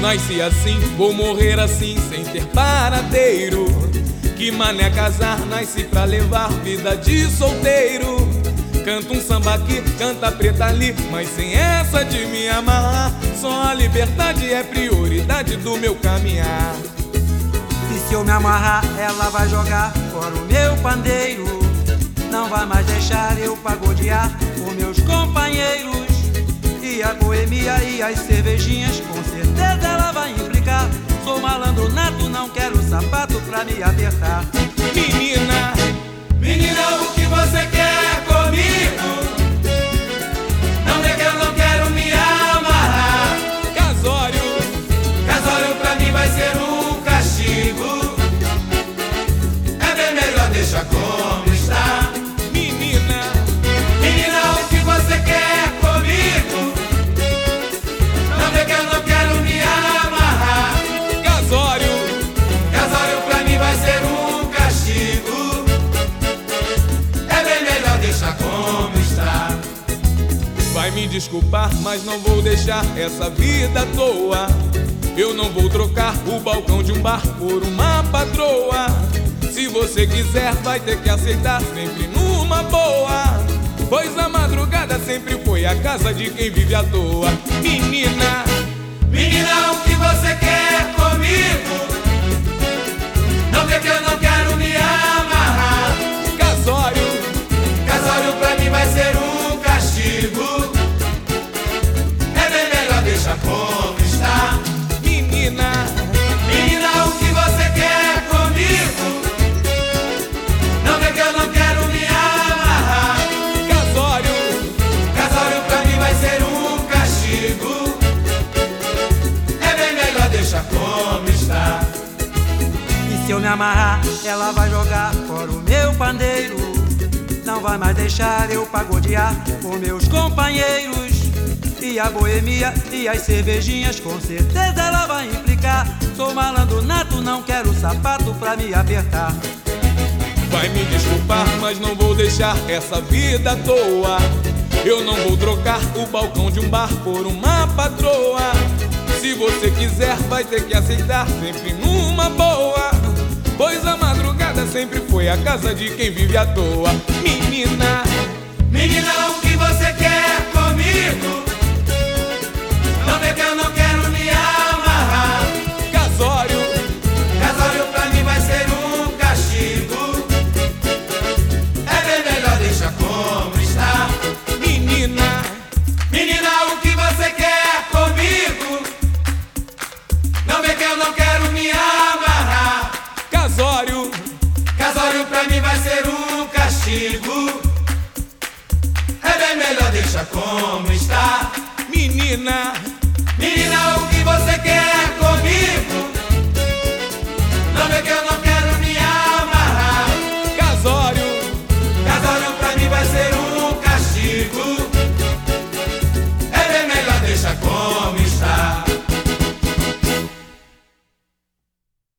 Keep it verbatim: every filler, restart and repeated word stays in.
Nasci assim, vou morrer assim, sem ter paradeiro. Que mané casar, nasci pra levar vida de solteiro. Canta um samba aqui, canta preta ali, mas sem essa de me amarrar. Só a liberdade é prioridade do meu caminhar. E se eu me amarrar, ela vai jogar fora o meu pandeiro. Não vai mais deixar eu pagodear com meus companheiros. E a boemia e as cervejinhas, com certeza ela vai implicar. Sou malandro nato, não quero sapato pra me apertar. Menina, menina, o que você quer comigo? Não é que eu não quero me amarrar. Casório, casório pra mim vai ser um castigo. É bem melhor deixar como está. menina, Menina, o que você quer comigo? Não é que eu não quero me amarrar. casório, Casório pra mim vai ser um castigo. É bem melhor deixar como está. vai me desculpar, mas não vou deixar essa vida à toa. Eu não vou trocar o balcão de um bar por uma patroa. Se você quiser, vai ter que aceitar sempre numa boa. Pois a madrugada sempre foi a casa de quem vive à toa. Menina, Menina, o que você quer comigo? Não vê que eu não quero me amarrar. casório, Casório pra mim vai ser um castigo. É bem melhor deixar como está. menina, Menina, o que você quer comigo? Não vê que eu não quero me amarrar. casório, Casório pra mim vai ser um castigo. É bem melhor deixar como está. E se eu me amarrar, ela vai jogar fora o meu pandeiro. Não vai mais deixar eu pagodear com meus companheiros. E a boemia e as cervejinhas, com certeza ela vai implicar. Sou malandro nato, não quero sapato pra me apertar. vai me desculpar, mas não vou deixar essa vida à toa. Eu não vou trocar o balcão de um bar por uma patroa. Se você quiser, vai ter que aceitar sempre numa boa. Pois a madrugada sempre foi a casa de quem vive à toa. Menina, Menina, o que você quer comigo? Não vê que eu não quero me amarrar. casório, Casório pra mim vai ser um castigo. É bem melhor deixar como está. menina, Menina, o que você quer comigo? Não vê que eu não quero me amarrar. casório, Casório pra mim vai ser um castigo. É bem melhor deixar como está. menina, Menina, o que você quer comigo? Não vê que eu